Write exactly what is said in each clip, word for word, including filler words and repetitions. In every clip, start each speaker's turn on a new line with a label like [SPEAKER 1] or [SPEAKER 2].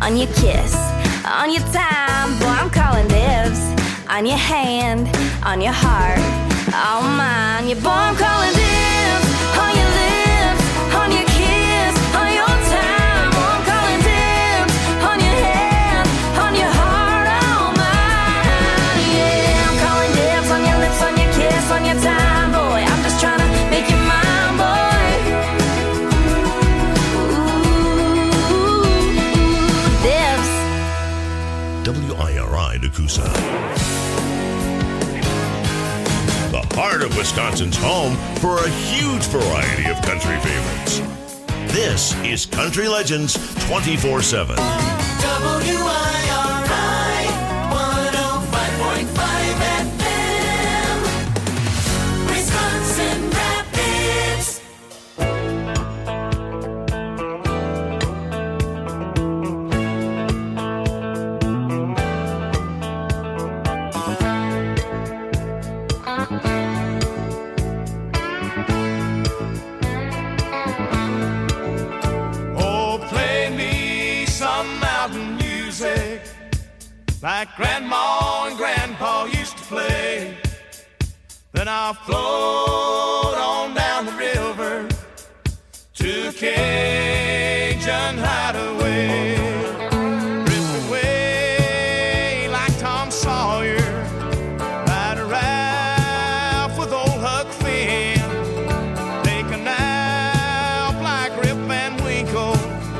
[SPEAKER 1] on your kiss, on your time, boy, I'm calling dibs. On your hand, on your heart, on mine, your boy, I'm calling dibs. On your lips, on your kiss, on your time, boy, I'm calling dibs. On your hand, on your heart, on mine, yeah, I'm calling dibs on your lips, on your kiss, on your time, boy, I'm just trying to make you mine, boy. Ooh, dibs.
[SPEAKER 2] W I R I Nakusa. The heart of Wisconsin's home for a huge variety of country favorites. This is Country Legends twenty-four seven.
[SPEAKER 3] W I R I one oh five point five F M, Wisconsin Rapids.
[SPEAKER 4] Oh, play me some mountain music like Grandma and Grandpa used to play. Then I'll float on down the river to Cajun Hideaway. Drift away like Tom Sawyer, ride a raft with old Huck Finn. Take a nap like Rip Van Winkle,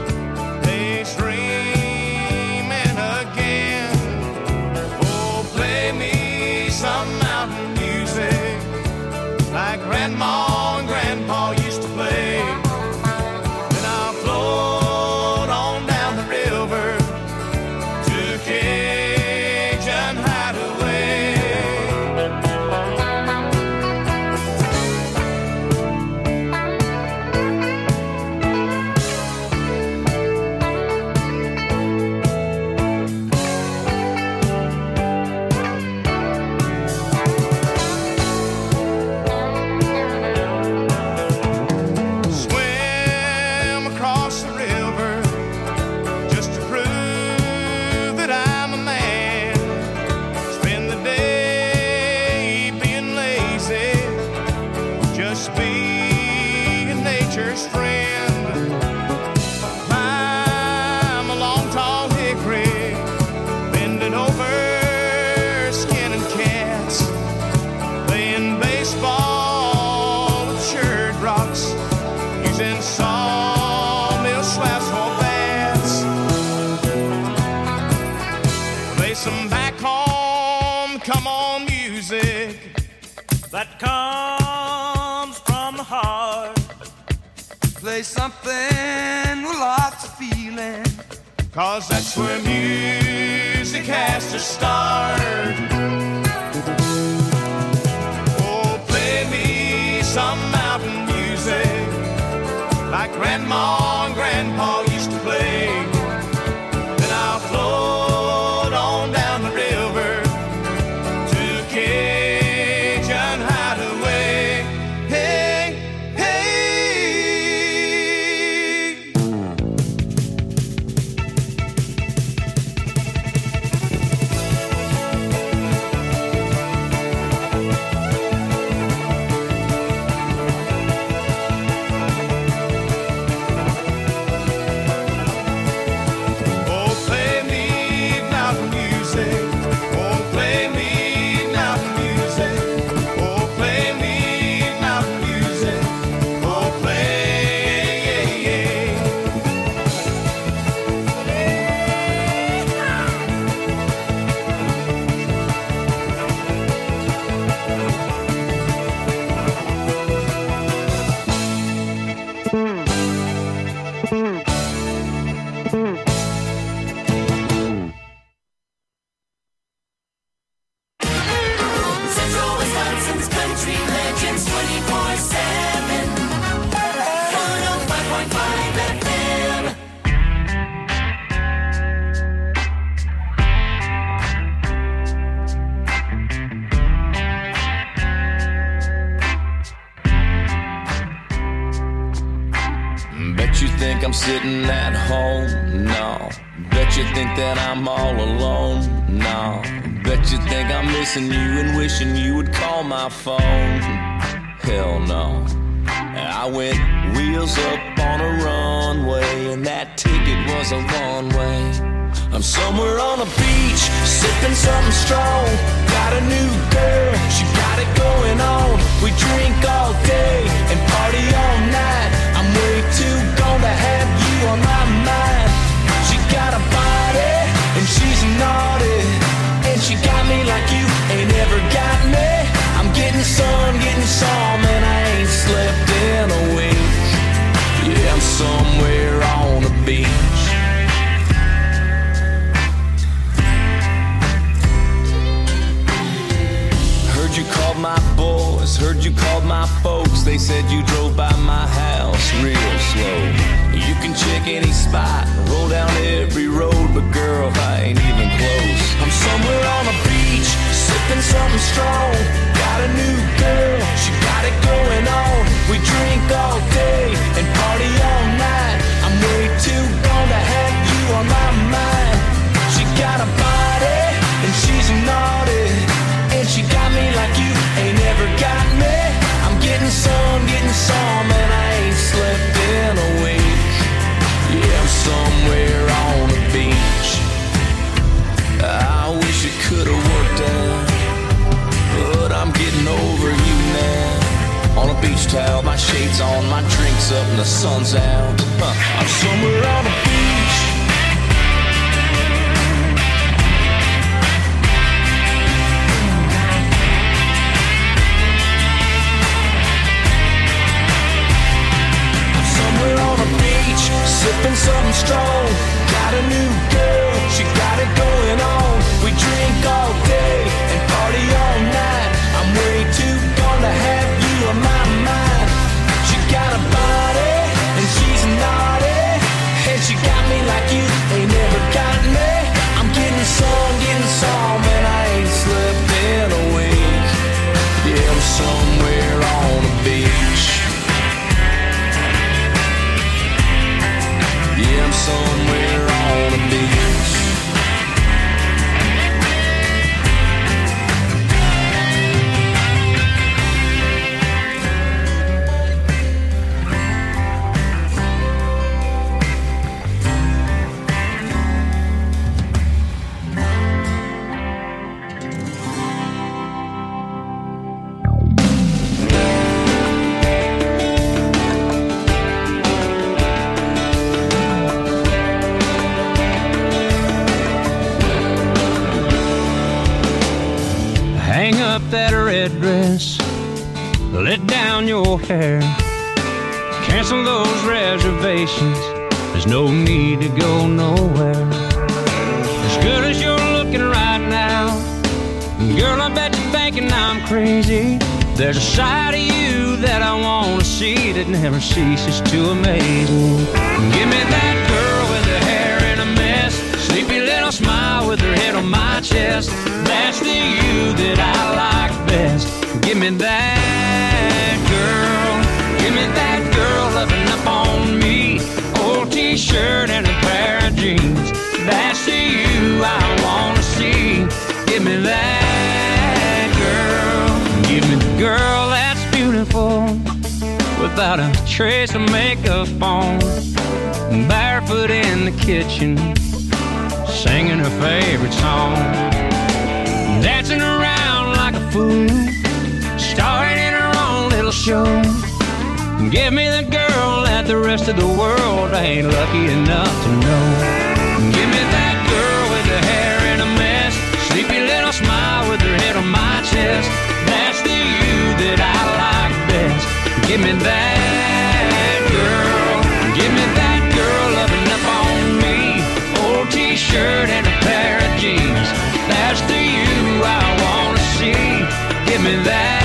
[SPEAKER 4] daydreaming again. Oh, play me some mountain music like Grandma and Grandpa used to play. Then I'll float on down the river to Cajun Hideaway. Swim across the river just to prove that I'm a man. Spend the day being lazy, just being nature's friend. Climb a long tall hickory, bending over, skinning cats, playing baseball with shirred rocks, using sawmill slabs for bats. Play some back home, come on music that comes from the heart. Play something with lots of feeling, 'cause that's where music has to start. Oh, play me some mountain music like Grandma and Grandpa used to play. Then I'll float on down the river to Cajun Hideaway. Hey, hey. Oh, play me mountain music. Oh, play me mountain music. Oh, play me mountain music. Oh, play, yeah, yeah.
[SPEAKER 3] Central Wisconsin's Country Legends twenty-four seven, one oh five point five F M.
[SPEAKER 5] Bet you think I'm sitting at home? No. Bet Bet you think that I'm all alone. Nah, bet you think I'm missing you and wishing you would call my phone. Hell no. I went wheels up on a runway, and that ticket was a one-way. I'm somewhere on a beach, sipping something strong. Got a new girl, she got it going on. We drink all day and party all night. I'm way too gone to have you on my mind. She got a body, and she's naughty, and she got me like you ain't ever got me. I'm getting sun, getting some, and I ain't slept in a week. Yeah, I'm somewhere on the beach. Heard you called my boys, heard you called my folks. They said you drove by my house real slow. You can check any spot, roll down every road, but girl, I ain't even close. I'm somewhere on a beach, sipping something strong. Got a new girl, she got it going on. We drink all day and party all night. I'm way too gone to have you on my mind. She got a body, and she's naughty, and she got me like you ain't ever got me. I'm getting some, getting some, and I ain't slept in a week. Yeah, I'm somewhere on the beach. I wish it could've worked out, but I'm getting over you now. On a beach towel, my shades on, my drinks up, and the sun's out. Huh. I'm somewhere on the beach. I'm somewhere on the beach, sipping something strong. Got a new girl, she got it going on. We drink all day and party all night. I'm way too gone to have you on my mind. She got a body, and she's naughty, and she got me like you ain't never got me. I'm getting some, getting some, and I ain't slept in a week. Yeah, I'm somewhere on the beach. Yeah, I'm somewhere on the beach.
[SPEAKER 6] Hang up that red dress, let down your hair, cancel those reservations, there's no need to go nowhere. As good as you're looking right now, girl, I bet you're thinking I'm crazy. There's a side of you that I want to see that never ceases to amaze me. Give me that girl with her hair in a mess, sleepy little smile with her head on my chest. That's the you that I like best. Give me that girl, give me that girl loving up on me. Old t-shirt and a pair of jeans. That's the you I want to see. Give me that girl, give me the girl that's beautiful, without a trace of makeup on, barefoot in the kitchen, singing her favorite song, dancing around like a fool, starring in her own little show. Give me the girl that the rest of the world ain't lucky enough to know. Give me that girl with her hair in a mess, sleepy little smile with her head on my chest. That's the you that I like best. Give me that girl, give me that girl loving up on me. Old t-shirt and a pair of jeans. That's the you I wanna see. Give me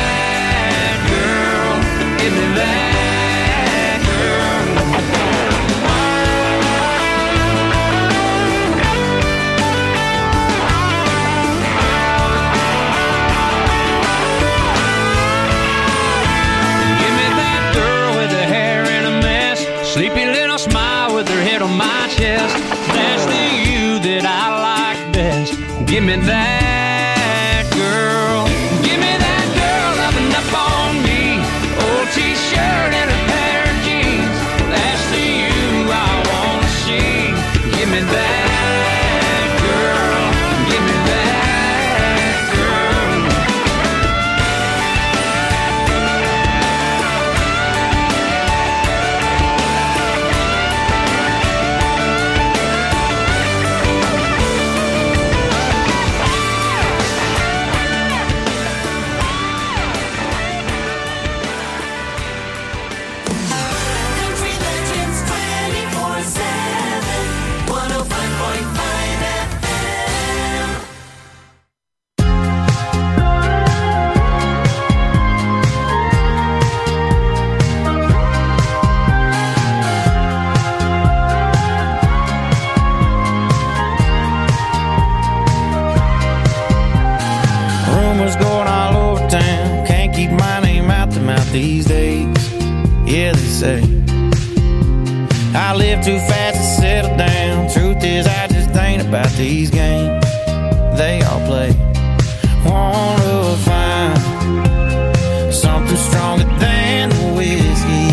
[SPEAKER 6] that girl, give me that girl. eyes. Give me that girl. Give me that girl loving up on me. Old t-shirt and a pair of jeans. That's the you I wanna see. Give me that girl. Give me that girl.
[SPEAKER 3] Country Legends twenty-four seven, one oh five point five F M.
[SPEAKER 7] Rumors going all over town. Can't keep my name out the mouth these days. Yeah, they say I live too fast to settle down. Truth is, I just ain't about these games they all play. Wanna find something stronger than the whiskey.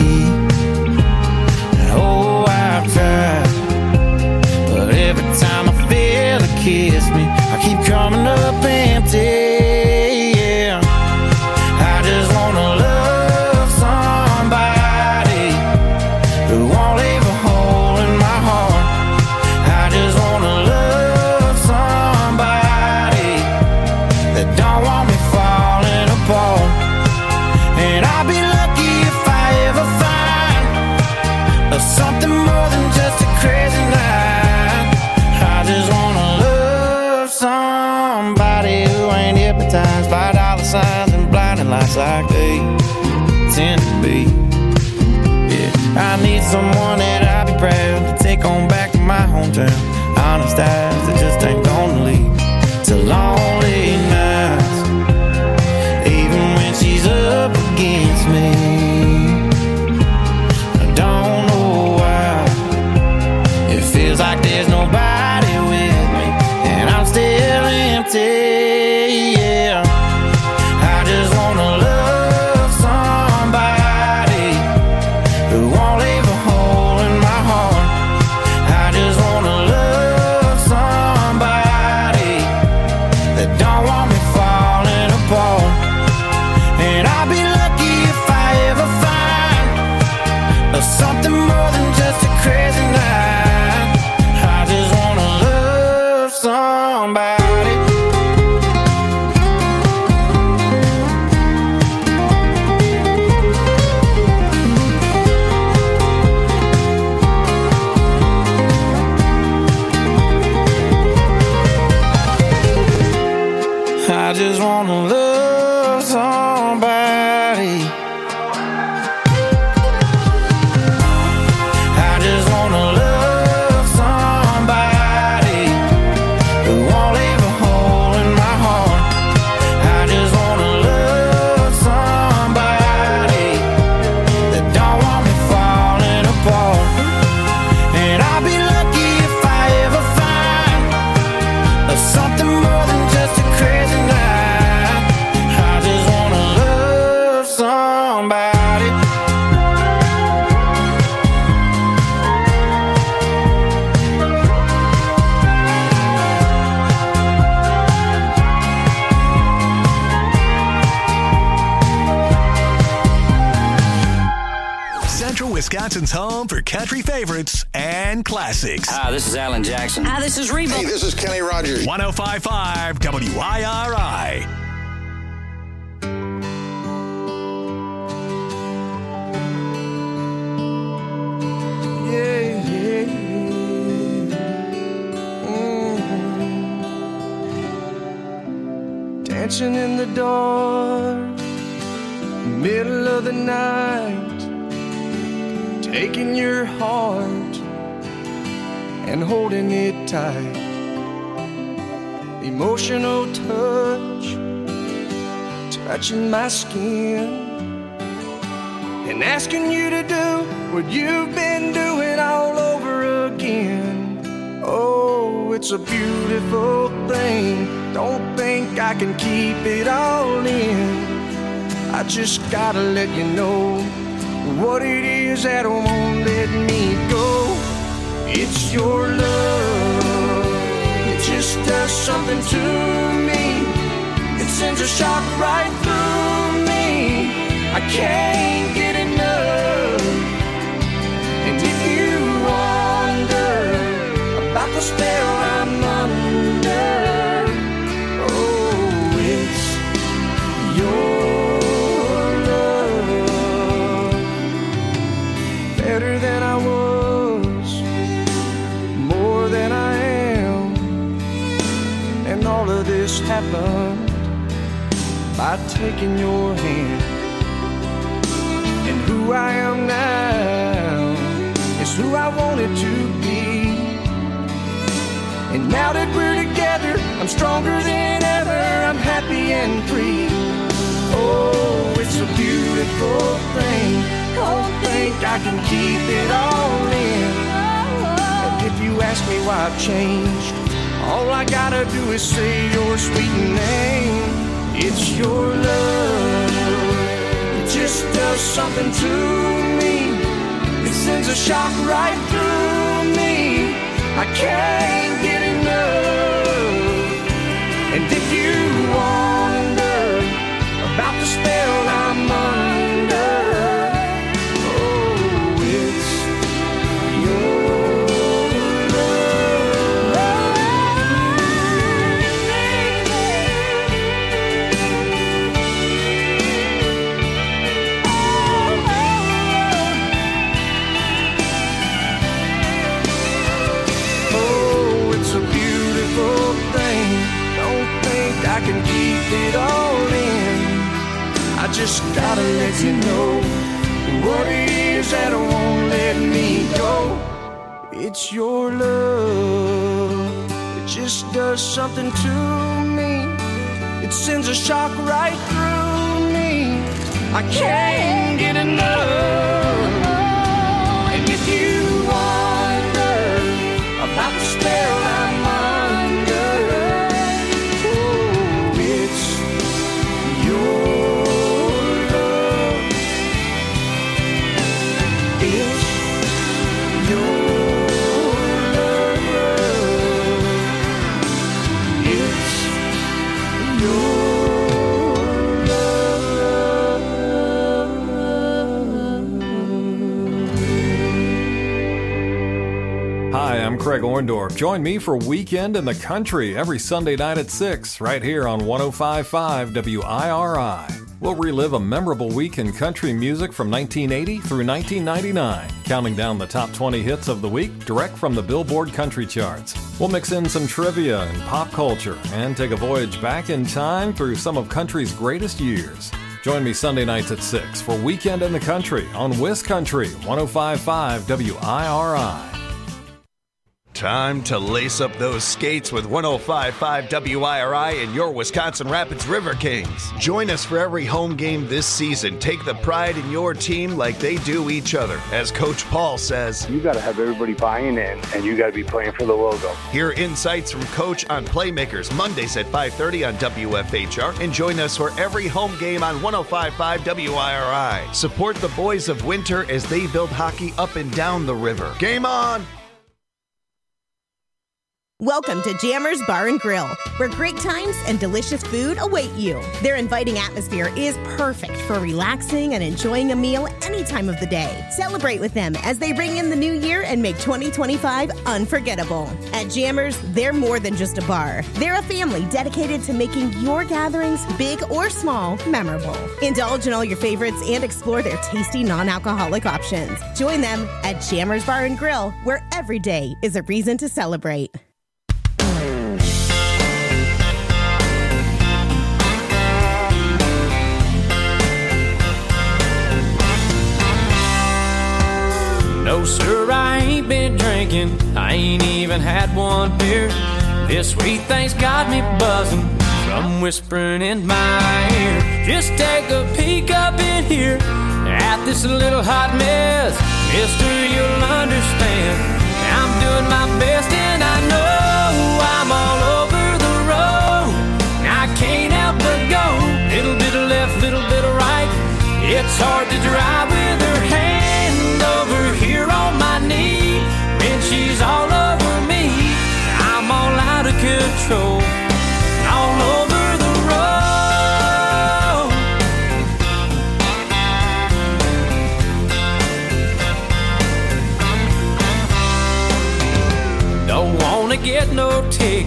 [SPEAKER 7] Oh, I've tried, but every time I feel a kiss me, I keep coming up empty. Yeah, I just wanna love somebody who won't leave a hole in my heart. I just wanna love somebody that don't want me falling apart. And I'll be lucky if I ever find something more than just a crazy night. I just wanna love somebody who ain't hypnotized by dollar signs and blinding lights like they tend to be. Yeah, I need someone that I'll be proud to take on back to my hometown. Honest eyes that just ain't gonna lead to lonely nights, even when she's up against me. I don't know why it feels like there's nobody with me, and I'm still empty. Yeah, I just wanna love somebody who won't leave a hole in my heart. I just wanna love somebody that don't want me falling apart. And I'll be lucky if I ever find something more than just a crazy night. I just wanna love somebody. I just wanna love somebody. I just wanna love somebody who won't leave a hole in my heart. I just wanna love somebody that don't want me falling apart. And I'll be lucky if I ever find something more than just a crazy night. I just wanna love somebody.
[SPEAKER 8] Central Wisconsin's home for country favorites and classics.
[SPEAKER 5] Hi, this is Alan Jackson.
[SPEAKER 9] Hi, this is Reba.
[SPEAKER 10] Hey, this is Kenny Rogers.
[SPEAKER 8] one oh five point five W I R I.
[SPEAKER 4] Yeah, yeah, yeah. Mm. Dancing in the dark, middle of the night, taking your heart and holding it tight. Emotional touch, touching my skin, and asking you to do what you've been doing all over again. Oh,
[SPEAKER 7] Oh, it's a beautiful thing. Don't think I can keep it all in. I just gotta let you know what it is that won't let me go. It's your love. It just does something to me. It sends a shock right through me. I can't get enough. And if you wonder about the spell I'm under, oh, it's your love. Better than I was, more than I am. And all of this happened by taking your hand. And who I am now is who I wanted to be. And now that we're together, I'm stronger than ever. I'm happy and free. Oh, it's a beautiful thing. Don't think I can keep it all in. And if you ask me why I've changed, all I gotta do is say your sweet name. It's your love. It just does something to me. It sends a shock right through me. I can't get enough. And if you wonder about the spell I'm under, oh, it's your I can keep it all in. I just gotta let you know what it is that won't let me go. It's your love. It just does something to me. It sends a shock right through me. I can't get enough. And if you wonder about the spell I'm under,
[SPEAKER 9] I'm Craig Orndorff. Join me for Weekend in the Country every Sunday night at six, right here on one oh five point five W I R I. We'll relive a memorable week in country music from nineteen eighty through nineteen ninety-nine, counting down the top twenty hits of the week direct from the Billboard Country Charts. We'll mix in some trivia and pop culture and take a voyage back in time through some of country's greatest years. Join me Sunday nights at six for Weekend in the Country on WisCountry one oh five point five W I R I.
[SPEAKER 10] Time to lace up those skates with one oh five point five W I R I and your Wisconsin Rapids River Kings. Join us for every home game this season. Take the pride in your team like they do each other. As Coach Paul says,
[SPEAKER 11] you got to have everybody buying in, and you got to be playing for the logo.
[SPEAKER 10] Hear insights from Coach on Playmakers Mondays at five thirty on W F H R, and join us for every home game on one oh five point five W I R I. Support the boys of winter as they build hockey up and down the river. Game on!
[SPEAKER 12] Welcome to Jammers Bar and Grill, where great times and delicious food await you. Their inviting atmosphere is perfect for relaxing and enjoying a meal any time of the day. Celebrate with them as they bring in the new year and make twenty twenty-five unforgettable. At Jammers, they're more than just a bar. They're a family dedicated to making your gatherings, big or small, memorable. Indulge in all your favorites and explore their tasty non-alcoholic options. Join them at Jammers Bar and Grill, where every day is a reason to celebrate.
[SPEAKER 13] No, sir, I ain't been drinking. I ain't even had one beer. This sweet thing's got me buzzing from whispering in my ear. Just take a peek up in here at this little hot mess. Mister, you'll understand. I'm doing my best and I know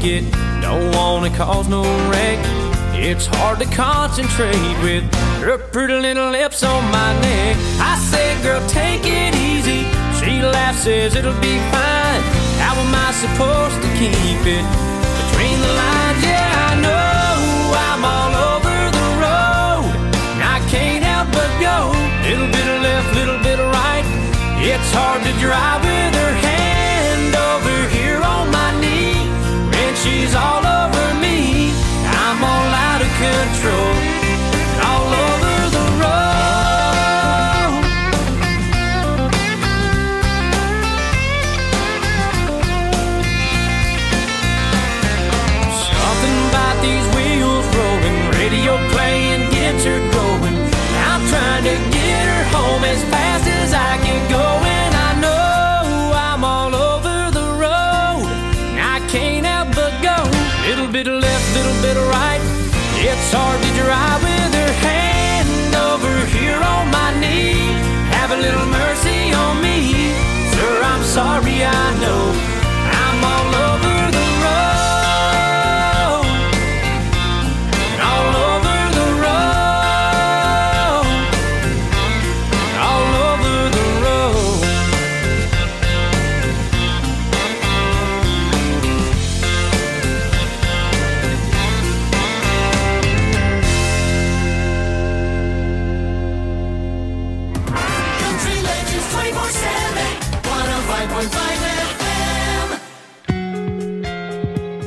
[SPEAKER 13] make it. Don't wanna cause no wreck. It's hard to concentrate with her pretty little lips on my neck. I say, girl, take it easy. She laughs, says it'll be fine. How am I supposed to keep it between the lines? Yeah, I know I'm all over the road, and I can't help but go. Little bit of left, little bit of right. It's hard to drive with her hand over here on my knee. When she's all over me, I'm all out of control, all over the road. Something about these wheels rolling, radio playing gets her going. I'm trying to get her home as fast as I can go, and I know I'm all over the road, and I can't help but go. Little bit of left, little bit of right. It's hard to drive with her hand over here on my knee. Have a little mercy on me, sir, I'm sorry, I know I'm all over the road, all over the road, all over the road.
[SPEAKER 3] Country Legends twenty-four seven, one oh five point five F M.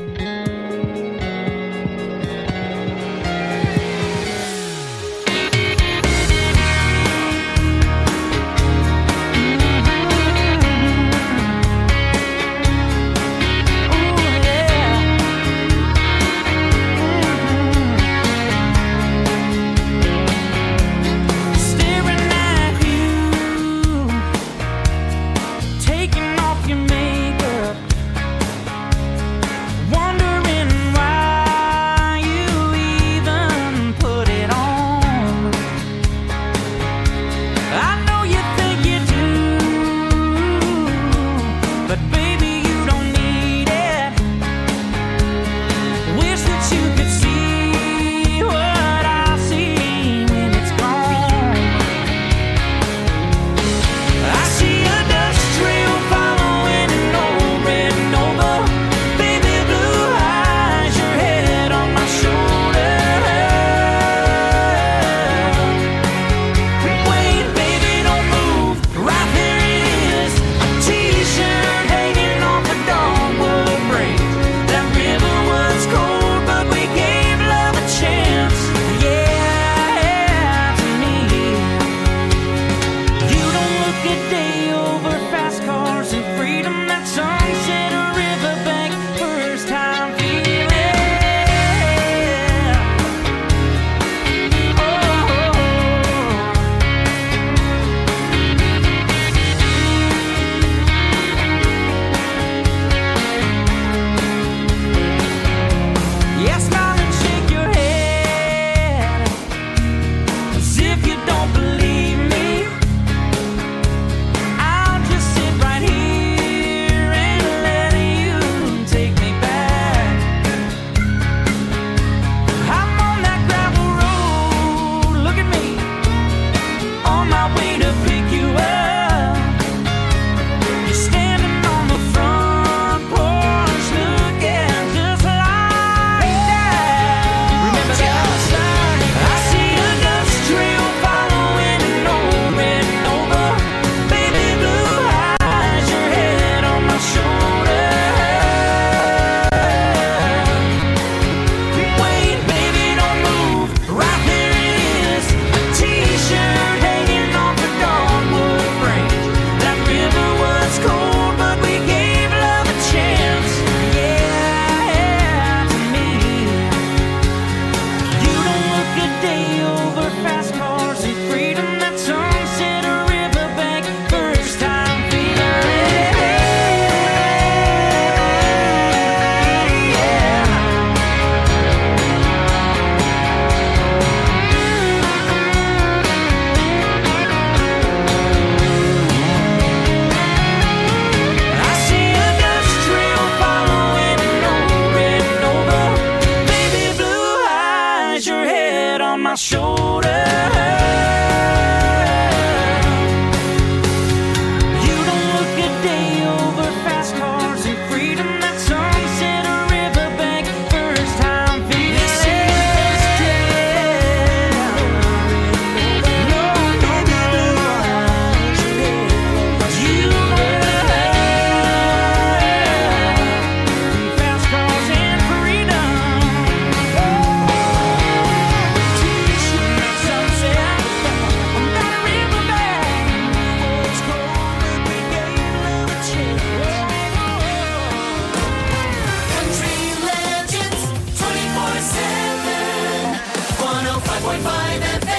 [SPEAKER 13] shoulder. You don't look a day over fast cars and freedom. That sunset or riverbank, first time feeling it. No, no, no. You fast cars and freedom.
[SPEAKER 3] Country Legends twenty-four seven, one oh five point five F M.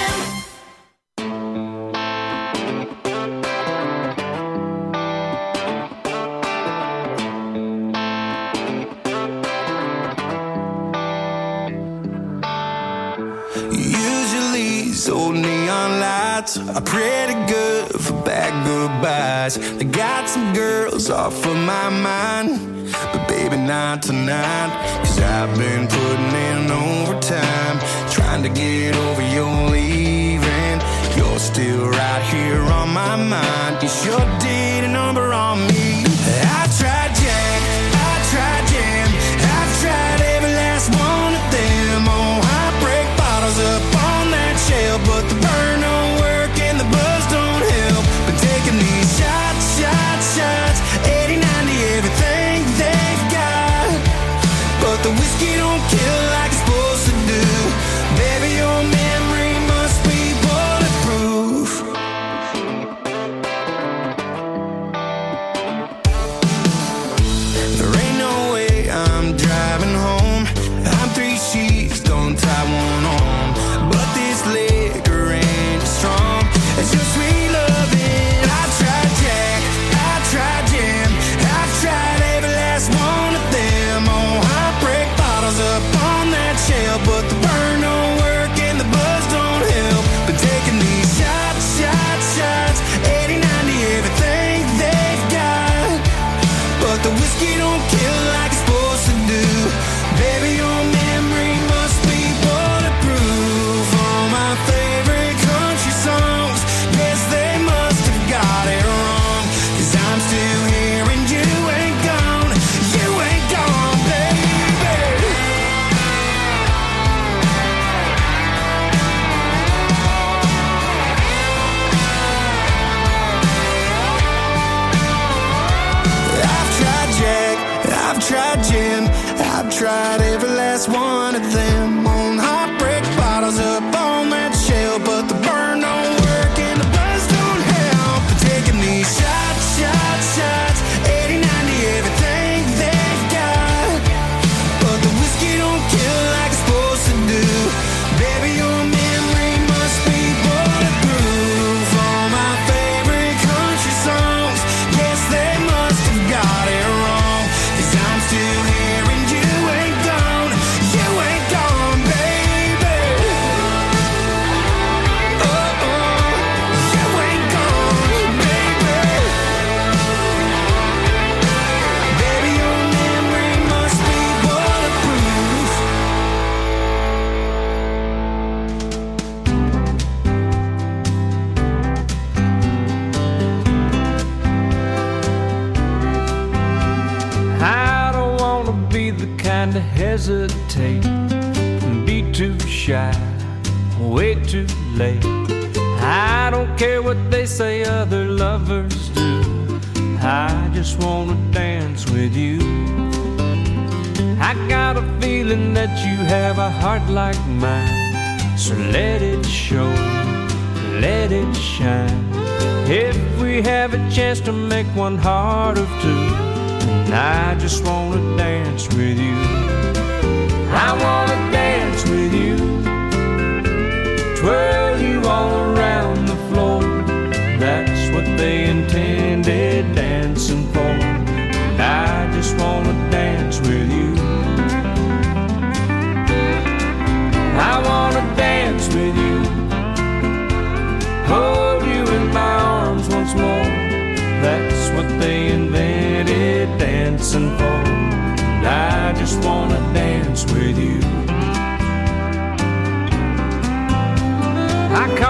[SPEAKER 14] Usually these old neon lights are pretty good for bad goodbyes. They got some girls off of my mind, but baby not tonight. Cause I've been putting in overtime, trying to get over your leaving. You're still right here on my mind. You sure did a number on me. I tried Jack, I tried Jam, I've tried every last one of them. Oh, heartbreak bottles up on that shelf, but the burn don't work and the buzz don't help. Been taking these shots, shots, shots, eighty, ninety, everything they've got, but the whiskey don't kill like it's supposed to do. Baby, your memory must be bulletproof. There ain't no way I'm driving home. I'm three sheets, don't tie one on. But this liquor ain't strong. It's your sweet loving. I tried Jack, I tried Jam, I've tried every last one of them. Oh, heartbreak bottles up on that shelf, but the burn don't work and the buzz don't help. Been taking these shots, shots, shots, eighty, ninety, everything they've got, but the whiskey don't kill like it's supposed to do. Baby, your memory must be bulletproof. All my favorite country songs, yes, they must have got it wrong. Cause I'm still here and you ain't gone. You ain't gone, baby. I've tried Jack, I've tried Jim, I've tried every last one of them. On heartbreak bottles up on that shelf, but the burn don't work and the buzz don't help. But taking these shots, shots, shots, eighty, ninety, everything they've got, but the whiskey don't kill like it's supposed to do. Baby, your memory must be bulletproof. All my favorite country songs, yes, they must have got it wrong. Cause I'm still here and you ain't gone. You ain't gone, baby. Oh, oh, you ain't gone, baby. Baby, your memory must be bulletproof.
[SPEAKER 13] I don't wanna be the kind to hesitate and be too shy, way too late. I don't care what they say other lovers do. I just wanna dance with you. I got a feeling that you have a heart like mine, so let it show, let it shine. If we have a chance to make one heart of two, and I just wanna dance with you. I wanna dance with you, twirl you all around the floor. That's what they intended dancing for. And I just wanna dance with you. I wanna dance with you, hold you in my arms once more. That's what they invented dancing for. And I just wanna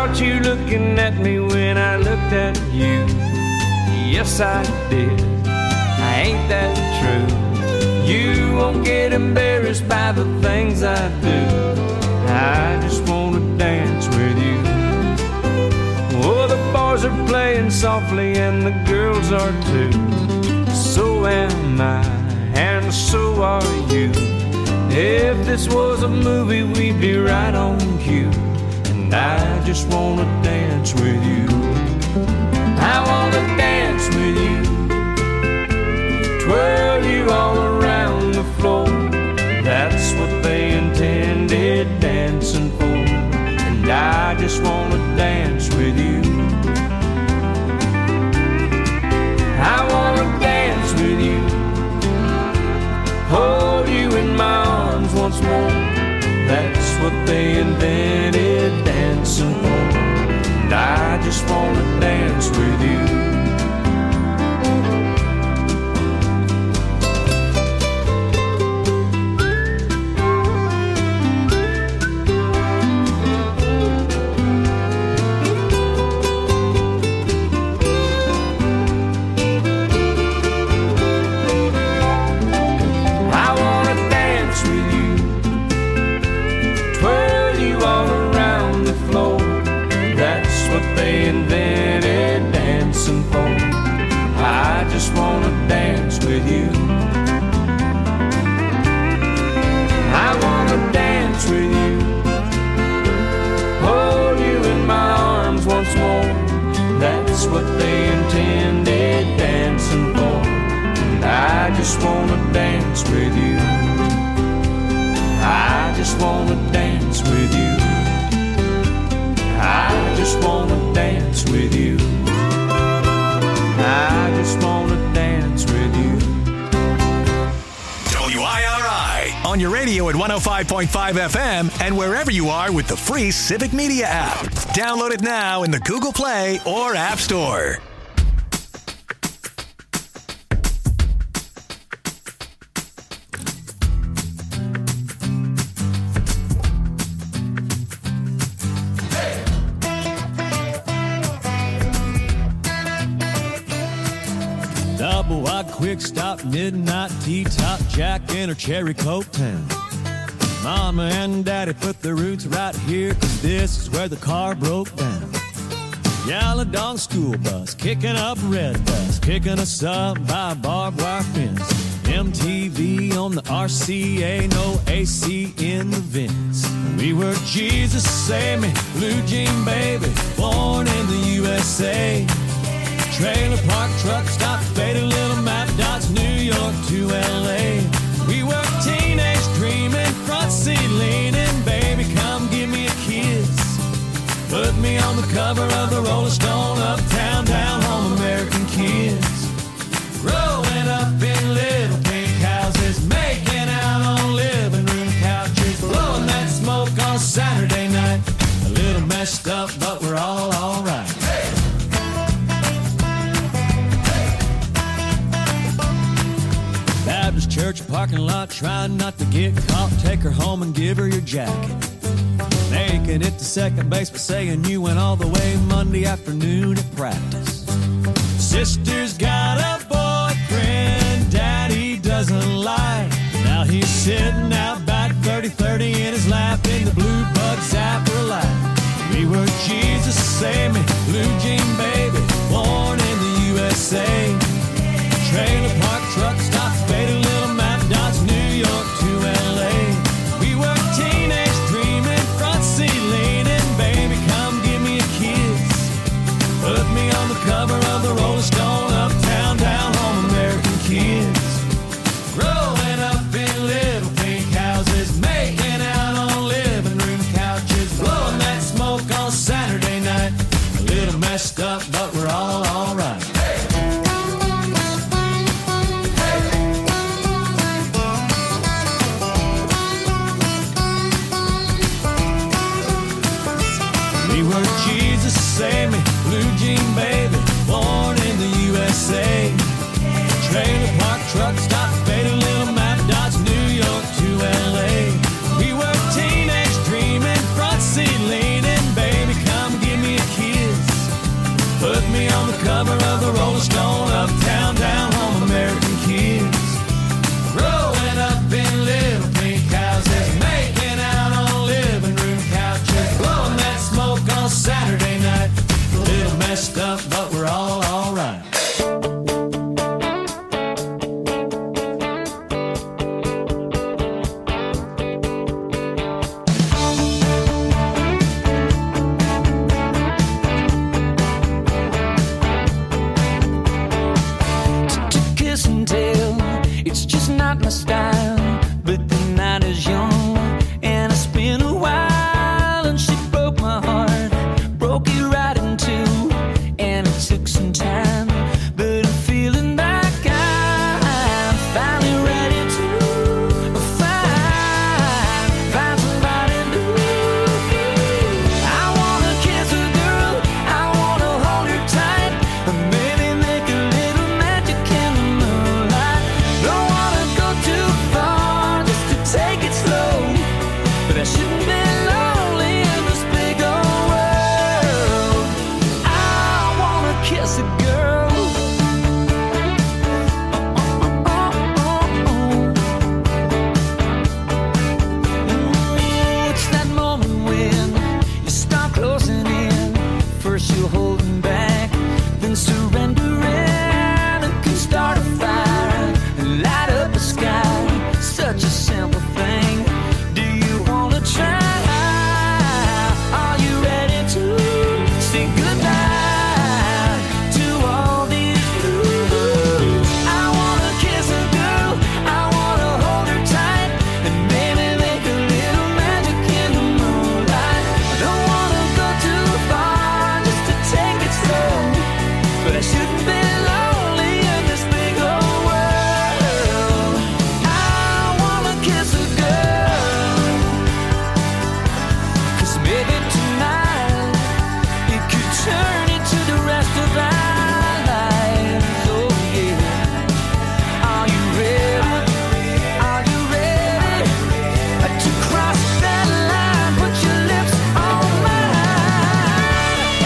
[SPEAKER 13] caught you looking at me when I looked at you. Yes, I did. Ain't that true? You won't get embarrassed by the things I do. I just wanna dance with you. Oh, the boys are playing softly and the girls are too. So am I, and so are you. If this was a movie, we'd be right on cue. And I just wanna dance with you. I wanna dance with you, twirl you all around the floor. That's what they intended dancing for. And I just wanna dance with you. I wanna dance with you, hold you in my arms once more. That's what they invented dancing for. And I just wanna dance with you. Invented dancing for. I just wanna dance with you. I wanna dance with you, hold you in my arms once more. That's what they intended dancing for. And I just wanna dance with you. I just wanna dance with you. I just wanna dance with you. I just wanna dance with you.
[SPEAKER 8] W I R I on your radio at one oh five point five F M and wherever you are with the free Civic Media app. Download it now in the Google Play or App Store.
[SPEAKER 15] Double wide quick stop, midnight T-top Jack in her cherry coke town. Mama and Daddy put their roots right here, cause this is where the car broke down. Yellow dog school bus, kicking up red bus, kicking us up by a barbed wire fence. M T V on the R C A, no A C in the vents. We were Jesus Save Me, Blue Jean Baby, born in the U S A. Trailer park truck stop, faded little map dots, New York to L A. We were teenage dreaming, front seat leaning, baby come give me a kiss. Put me on the cover of the Rolling Stone, uptown, down home, American kids. Growing up in little pink houses, making out on living room couches, blowing that smoke on Saturday night. A little messed up, but we're all alright. Baptist church parking lot, trying not to get caught. Take her home and give her your jacket. Making it to second base, but saying you went all the way Monday afternoon at practice. Sister's got a boyfriend Daddy doesn't like. Now he's sitting out back, thirty thirty in his lap, in the blue bug zapper light. We were Jesus Save Me, Blue Jean Baby, born in the U S A. Trailer park truck stop, faded little map dots, New York to L A. We were teenage dreaming, front seat leaning, baby come give me a kiss. Put me on the cover of the Rolling Stone, uptown, down home, American kids. Growing up in little pink houses, making out on living room couches, blowing that smoke on Saturday night. A little messed up, but we're all alright. We were Jesus Save Me, Blue Jean Baby, born in the U S A. Trailer park truck stop, faded little map dots, New York to L A. We were teenage dreaming, front seat leaning, baby come give me
[SPEAKER 13] shouldn't be lonely in this big old world. I wanna kiss a girl. Oh, oh, oh, oh. Ooh, it's that moment when you start closing in. First you're holding back, then surrendering, and can start a fire and light up the sky. Such a simple thing. Do you wanna try? Are you ready to say goodbye to all these blues? I wanna kiss a girl, I wanna hold her tight, and maybe make a little magic in the moonlight. I don't wanna go too far just to take it slow, but I shouldn't be lonely in this big old world. I wanna kiss a girl, 'cause maybe tonight it could turn into the rest of our lives. Oh yeah. Are you ready? Are you ready to cross that line? Put your lips on mine.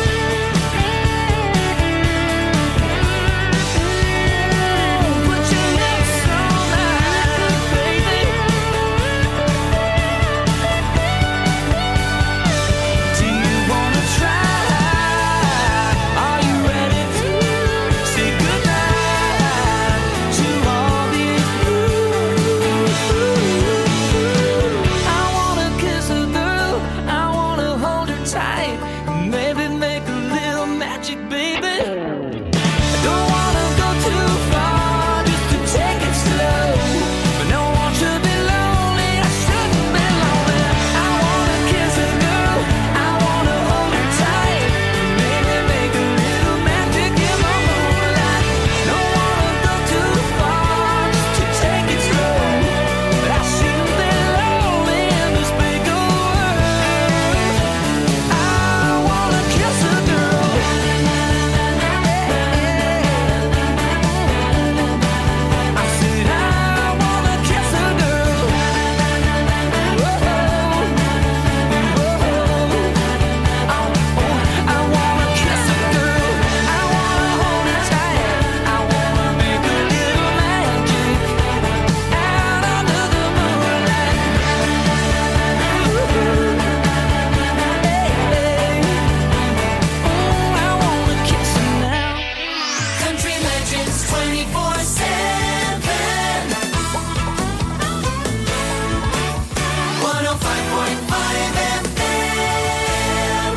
[SPEAKER 13] Put your lips on mine, baby. Do you wanna try? Are you ready to say goodbye to all these blues? I wanna kiss a girl, I wanna hold her tight, maybe make a little magic, baby. I don't wanna go too far just to take it slow, but no one should be lonely. I shouldn't be lonely. I wanna kiss a girl, I wanna hold her tight, maybe make a little magic in the moonlight. Don't wanna go too far just to take it slow, but I shouldn't be lonely in this big old world. I wanna kiss a girl. I said I wanna kiss a girl. Whoa, whoa. I wanna kiss a girl. I wanna hold her tight. I wanna make a little magic out under the moonlight. Oh, I wanna kiss her now.
[SPEAKER 3] Country Legends twenty-four seven. one oh five point five F M.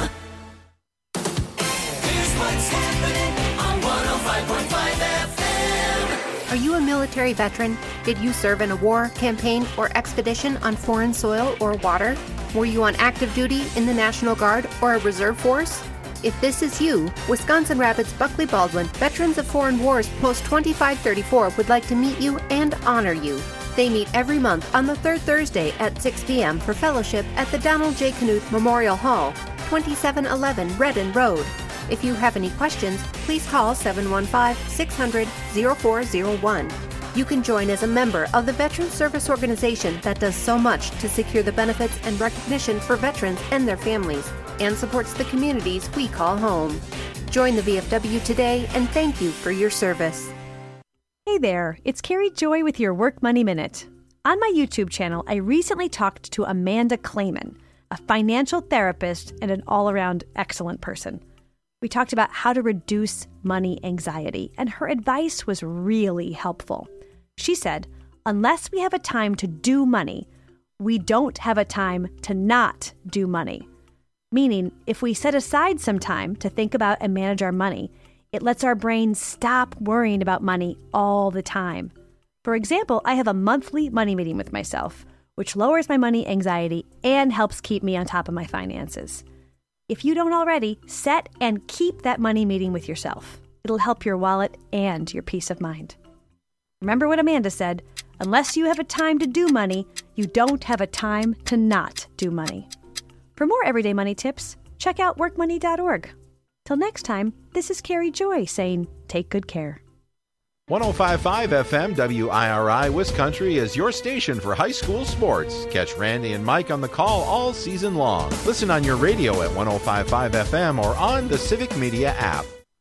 [SPEAKER 3] Here's what's happening on one oh five point five F M.
[SPEAKER 16] Are you a military veteran? Did you serve in a war, campaign, or expedition on foreign soil or water? Were you on active duty in the National Guard or a reserve force? If this is you, Wisconsin Rapids Buckley Baldwin Veterans of Foreign Wars Post twenty-five thirty-four would like to meet you and honor you. They meet every month on the third Thursday at six p.m. for fellowship at the Donald J. Knuth Memorial Hall, twenty-seven eleven Redden Road. If you have any questions, please call seven one five, six hundred, oh four oh one. You can join as a member of the Veterans Service Organization that does so much to secure the benefits and recognition for veterans and their families, and supports the communities we call home. Join the V F W today, and thank you for your service.
[SPEAKER 17] Hey there, it's Carrie Joy with your Work Money Minute. On my YouTube channel, I recently talked to Amanda Clayman, a financial therapist and an all-around excellent person. We talked about how to reduce money anxiety, and her advice was really helpful. She said, unless we have a time to do money, we don't have a time to not do money. Meaning, if we set aside some time to think about and manage our money, it lets our brain stop worrying about money all the time. For example, I have a monthly money meeting with myself, which lowers my money anxiety and helps keep me on top of my finances. If you don't already, set and keep that money meeting with yourself. It'll help your wallet and your peace of mind. Remember what Amanda said, unless you have a time to do money, you don't have a time to not do money. For more everyday money tips, check out work money dot org. Till next time, this is Carrie Joy saying, take good care.
[SPEAKER 18] one oh five point five F M W I R I Wiscountry is your station for high school sports. Catch Randy and Mike on the call all season long. Listen on your radio at one oh five point five F M or on the Civic Media app.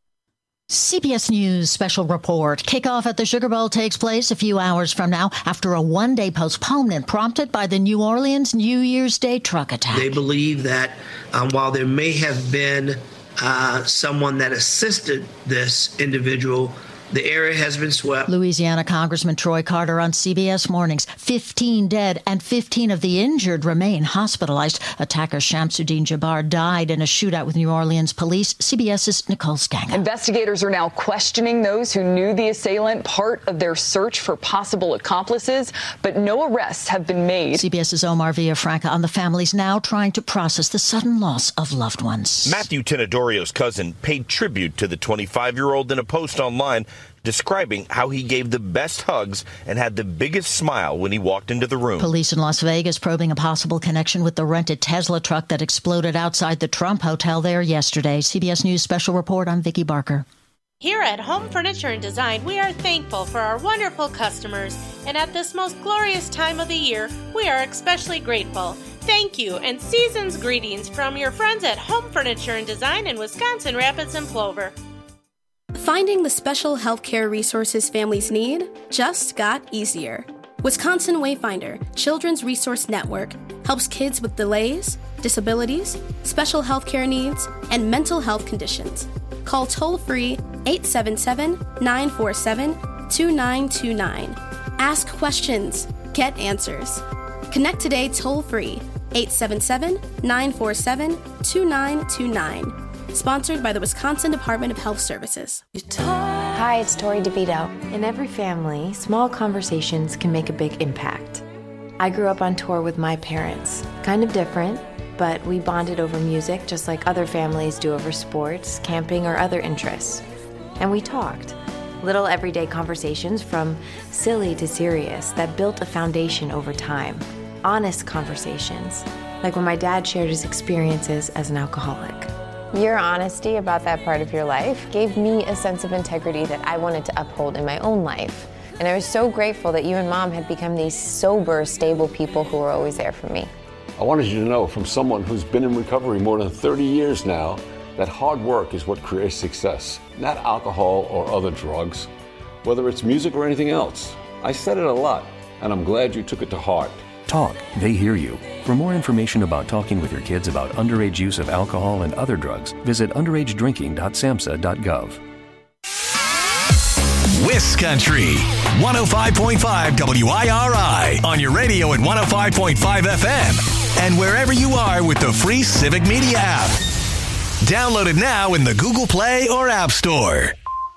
[SPEAKER 19] C B S News special report. Kickoff at the Sugar Bowl takes place a few hours from now after a one-day postponement prompted by the New Orleans New Year's Day truck attack.
[SPEAKER 20] They believe that um, while there may have been uh, someone that assisted this individual, the area has been swept.
[SPEAKER 19] Louisiana Congressman Troy Carter on C B S Mornings. fifteen dead and fifteen of the injured remain hospitalized. Attacker Shamsuddin Jabbar died in a shootout with New Orleans police. CBS's Nicole Skanga.
[SPEAKER 21] Investigators are now questioning those who knew the assailant, part of their search for possible accomplices, but no arrests have been made.
[SPEAKER 19] CBS's Omar Villafranca on the families now trying to process the sudden loss of loved ones.
[SPEAKER 22] Matthew Tenedorio's cousin paid tribute to the twenty-five-year-old in a post online describing how he gave the best hugs and had the biggest smile when he walked into the room.
[SPEAKER 19] Police in Las Vegas probing a possible connection with the rented Tesla truck that exploded outside the Trump Hotel there yesterday. C B S News special report. I'm Vicki Barker.
[SPEAKER 23] Here at Home Furniture and Design, we are thankful for our wonderful customers, and at this most glorious time of the year, we are especially grateful. Thank you, and season's greetings from your friends at Home Furniture and Design in Wisconsin Rapids and Plover.
[SPEAKER 24] Finding the special healthcare resources families need just got easier. Wisconsin Wayfinder Children's Resource Network helps kids with delays, disabilities, special healthcare needs, and mental health conditions. Call toll-free eight seven seven, nine four seven, two nine two nine. Ask questions. Get answers. Connect today toll-free eight seven seven, nine four seven, two nine two nine. Sponsored by the Wisconsin Department of Health Services.
[SPEAKER 25] Hi, it's Tori DeVito. In every family, small conversations can make a big impact. I grew up on tour with my parents. Kind of different, but we bonded over music just like other families do over sports, camping, or other interests. And we talked. Little everyday conversations from silly to serious that built a foundation over time. Honest conversations, like when my dad shared his experiences as an alcoholic. Your honesty about that part of your life gave me a sense of integrity that I wanted to uphold in my own life. And I was so grateful that you and Mom had become these sober, stable people who were always there for me.
[SPEAKER 26] I wanted you to know from someone who's been in recovery more than thirty years now that hard work is what creates success, not alcohol or other drugs, whether it's music or anything else. I said it a lot, and I'm glad you took it to heart.
[SPEAKER 27] Talk, they hear you. For more information about talking with your kids about underage use of alcohol and other drugs, visit underage drinking dot samhsa dot gov.
[SPEAKER 8] Wiscountry, one oh five point five W I R I, on your radio at one oh five point five F M, and wherever you are with the free Civic Media app. Download it now in the Google Play or App Store.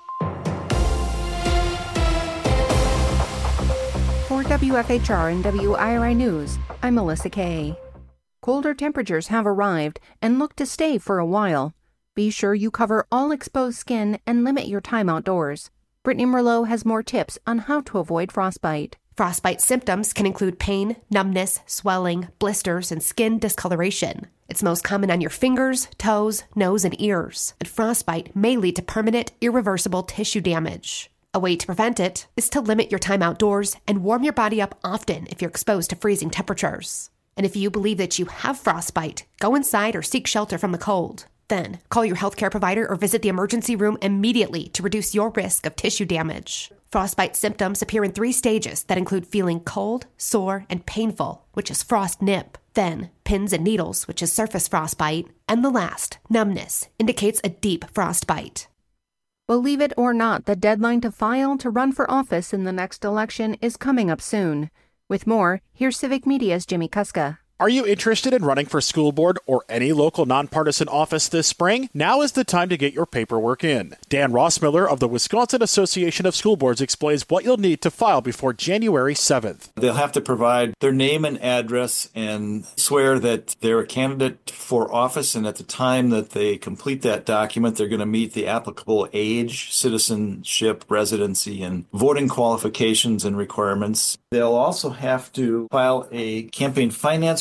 [SPEAKER 28] For W F H R and W I R I News, I'm Melissa Kay. Colder temperatures have arrived and look to stay for a while. Be sure you cover all exposed skin and limit your time outdoors. Brittany Merlot has more tips on how to avoid frostbite.
[SPEAKER 29] Frostbite symptoms can include pain, numbness, swelling, blisters, and skin discoloration. It's most common on your fingers, toes, nose, and ears. And frostbite may lead to permanent, irreversible tissue damage. A way to prevent it is to limit your time outdoors and warm your body up often if you're exposed to freezing temperatures. And if you believe that you have frostbite, go inside or seek shelter from the cold. Then, call your healthcare provider or visit the emergency room immediately to reduce your risk of tissue damage. Frostbite symptoms appear in three stages that include feeling cold, sore, and painful, which is frost nip. Then, pins and needles, which is surface frostbite. And the last, numbness, indicates a deep frostbite.
[SPEAKER 28] Believe it or not, the deadline to file to run for office in the next election is coming up soon. With more, here's Civic Media's Jimmy Kuska.
[SPEAKER 30] Are you interested in running for school board or any local nonpartisan office this spring? Now is the time to get your paperwork in. Dan Rossmiller of the Wisconsin Association of School Boards explains what you'll need to file before January seventh.
[SPEAKER 31] They'll have to provide their name and address and swear that they're a candidate for office, and at the time that they complete that document, they're going to meet the applicable age, citizenship, residency, and voting qualifications and requirements. They'll also have to file a campaign finance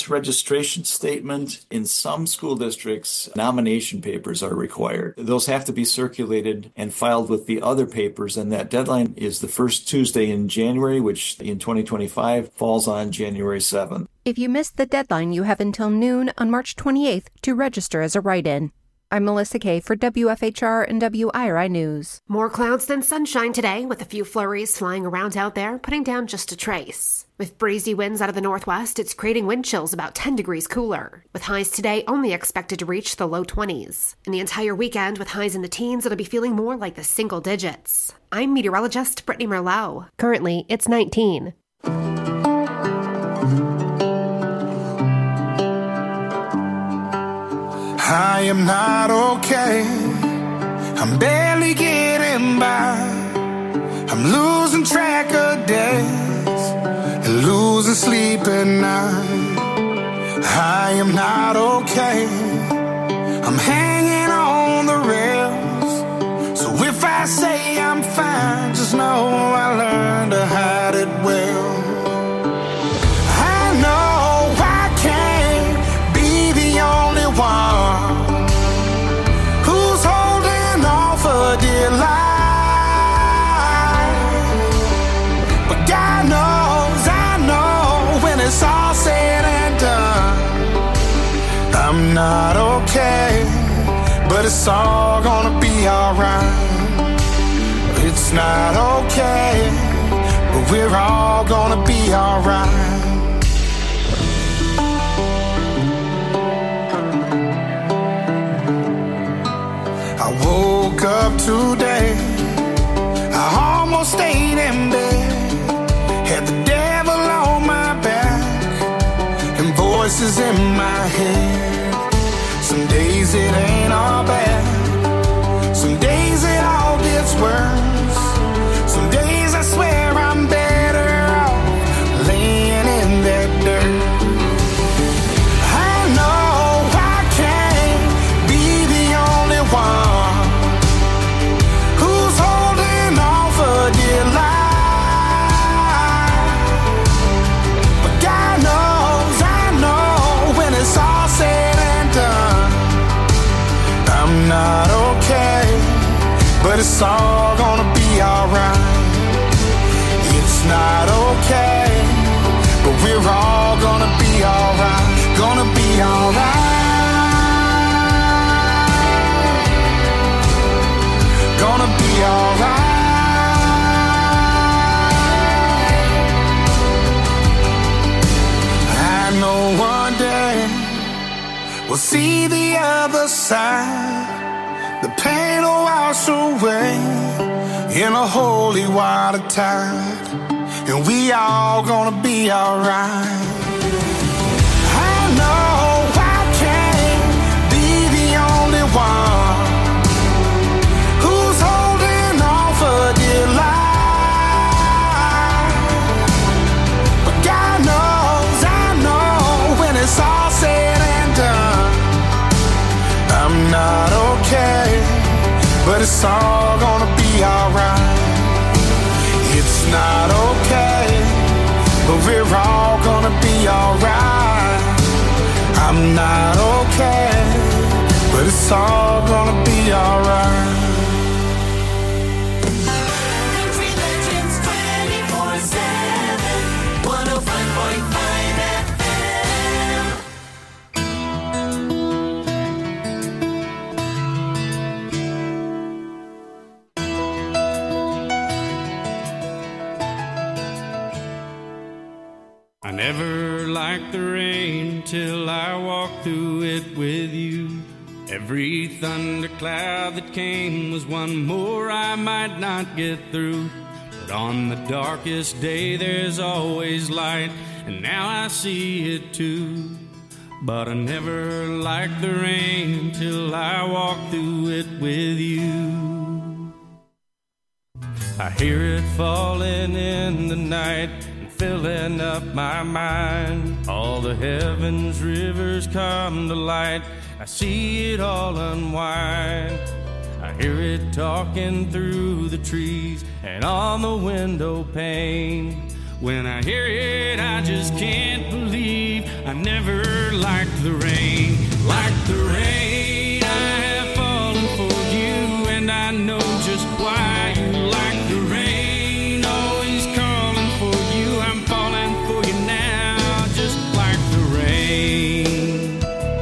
[SPEAKER 31] college registration statement. In some school districts, nomination papers are required. Those have to be circulated and filed with the other papers, and that deadline is the first Tuesday in January, which in twenty twenty-five falls on January seventh.
[SPEAKER 28] If you missed the deadline, you have until noon on March twenty-eighth to register as a write-in. I'm Melissa Kay for W F H R and W I R I News.
[SPEAKER 29] More clouds than sunshine today, with a few flurries flying around out there, putting down just a trace. With breezy winds out of the northwest, it's creating wind chills about ten degrees cooler, with highs today only expected to reach the low twenties. And the entire weekend, with highs in the teens, it'll be feeling more like the single digits. I'm meteorologist Brittany Merlot. Currently, it's nineteen.
[SPEAKER 1] I am not okay. I'm barely getting by. I'm losing track of days and losing sleep at night. I am not okay. I'm hanging on the rails. So if I say I'm fine, just know I learned to hide it well. I know I can't be the only one who's holding on for dear life. But God knows, I know, when it's all said and done, I'm not okay, but it's all gonna be alright. It's not okay, but we're all gonna be alright. I woke up today, I almost stayed in bed, had the devil on my back and voices in my head. Some days it ain't all bad, some days it all gets worse. Some days I swear I'm better off laying in that dirt. I know I can't be the only one who's holding on for dear life. But God knows, I know, when it's all said and done, I'm not okay, but it's all gonna be alright. It's not okay, but we're all gonna be alright. Gonna be alright. Gonna be alright. I know one day we'll see the other side. The pain will wash away in a holy water tide, and we all gonna be alright. I know I can't be the only one who's holding on for dear life. But God knows, I know, when it's all said and done, I'm not okay, but it's all gonna be alright. It's not okay, but we're all gonna be alright. I'm not okay, but it's all gonna be alright.
[SPEAKER 3] Country Legends twenty-four seven, one oh five point five F M.
[SPEAKER 2] I never liked the rain till I walked through it with you. Every thundercloud that came was one more I might not get through. But on the darkest day there's always light, and now I see it too. But I never liked the rain till I walked through it with you. I hear it falling in the night, filling up my mind. All the heavens rivers come to light, I see it all unwind. I hear it talking through the trees and on the window pane. When I hear it, I just can't believe I never liked the rain. Like the rain, I have fallen for you, and I know just why you like the rain. Always calling for you, I'm falling for you now, just like the rain.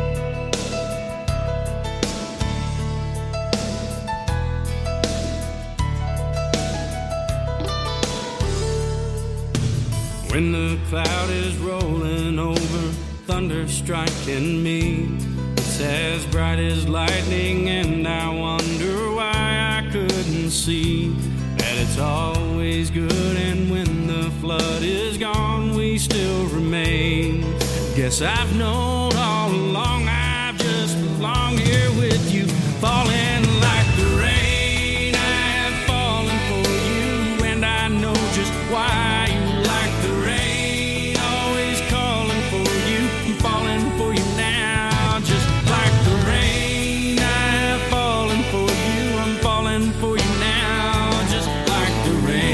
[SPEAKER 2] When the cloud is rolling over, thunder striking me, it's as bright as lightning, and I wonder why I couldn't see that it's always good, and when the flood is gone, we still remain. Guess I've known all along I've just belonged here with you, falling like the rain. I have fallen for you, and I know just why you like the rain. Always calling for you, I'm falling for you now, just like the rain. I have fallen for you, I'm falling for you now, just like the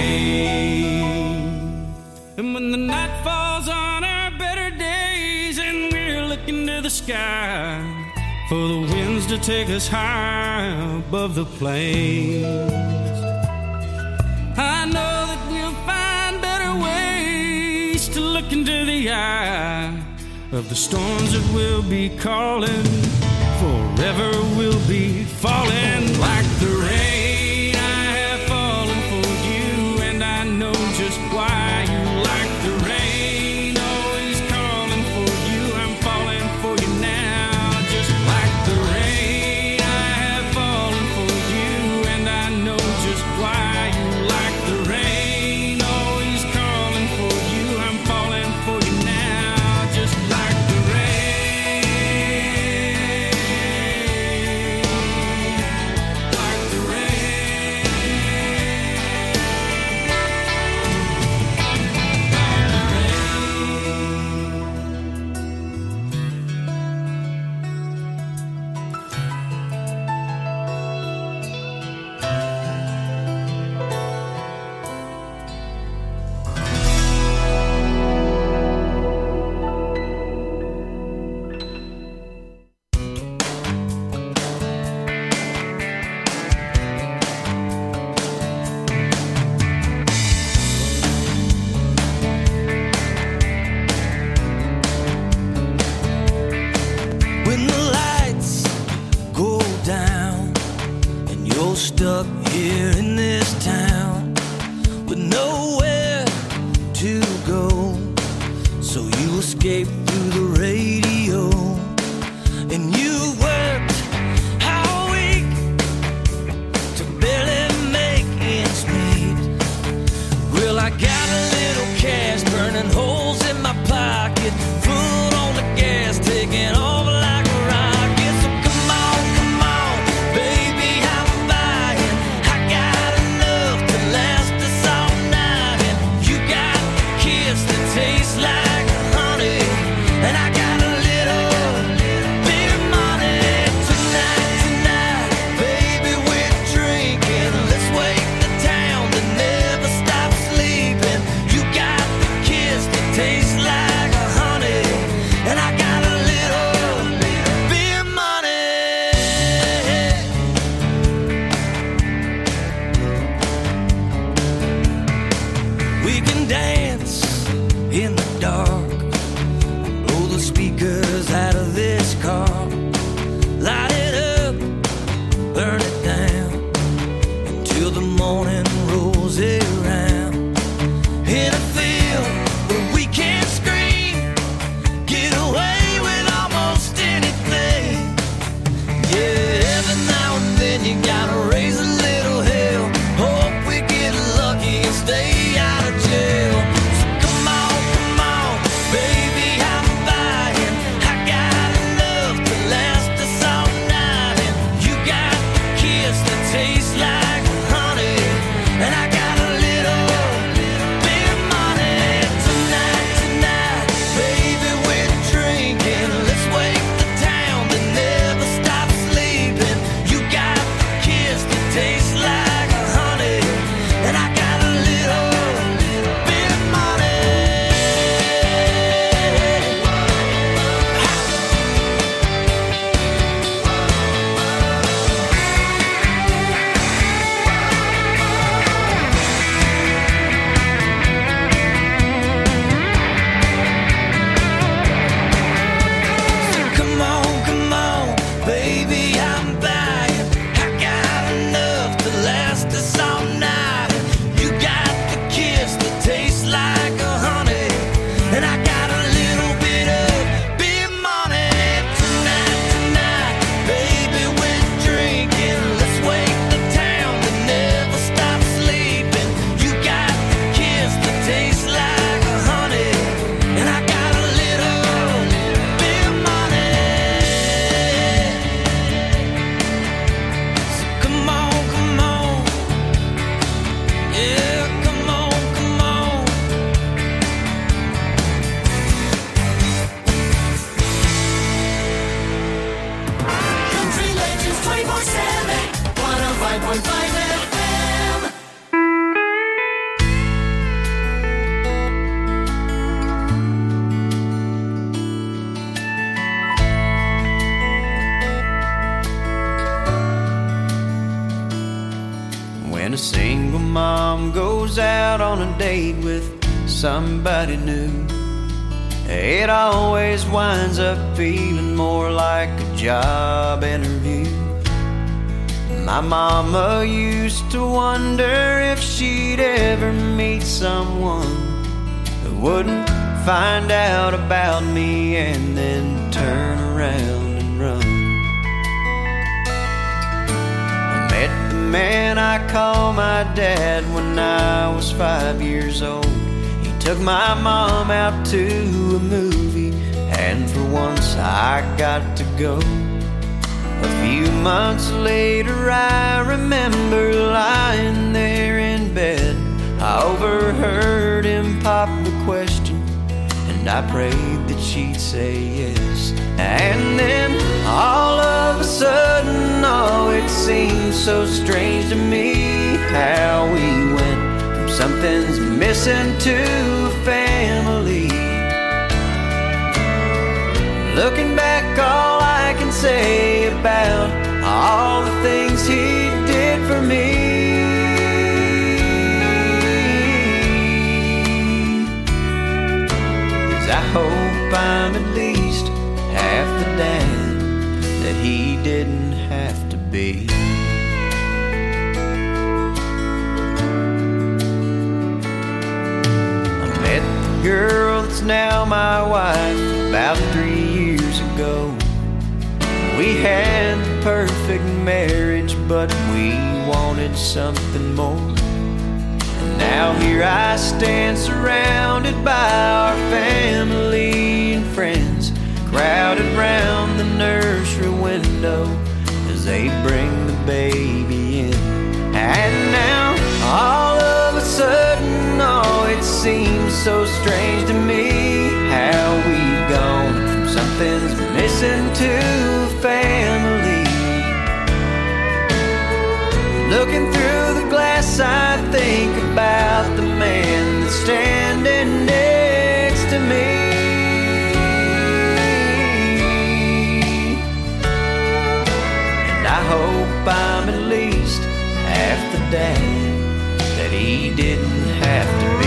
[SPEAKER 2] rain. And when the night falls on our better days and we're looking to the sky for the winds to take us high above the plains, I know that we'll find better ways to look into the eye of the storms that will be calling. Forever we'll be falling like the rain. I have fallen for you, and I know just why you like the rain. Always calling for you, I'm falling for you now, just like the rain. I have fallen for you, and I know just why you like the rain. Always calling for you, I'm falling for you now, just like the rain. Like the rain.
[SPEAKER 3] When the lights go down and you're stuck here in this town with nowhere to go, so you escape through the radio, and you worked all week to barely make ends meet. Well, I got a little cash burning holes in my pocket, foot on the gas, taking off like a rocket. So come on, come on, baby, I'm buying. I got enough to last us all night, and you got a kiss that tastes like honey.
[SPEAKER 4] on a date with somebody new. It always winds up feeling more like a job interview. My mama used to wonder if she'd ever meet someone who wouldn't find out about me and then turn around and run. I met the man I call my dad when I was five years old. He took my mom out to a movie, and for once I got to go. A few months later I remember lying there in bed. I overheard him pop the question, and I prayed that she'd say yes. And then all of a sudden, oh, it seemed so strange to me how we went from something's missing to a family. Looking back, all I can say about all the things he did for me is I hope I'm at least half the dad that he didn't have to be. I met the girl that's now my wife about three years ago. We had the perfect marriage, but we wanted something more. And now here I stand surrounded by our family and friends, crowded round the nursery window as they bring the baby in. And now all of a sudden, oh, it seems so strange to me how we've gone from something's missing to a family. Looking through the glass, I think about the man that's standing next to me. And I hope I'm at least half the dad that he didn't have to be.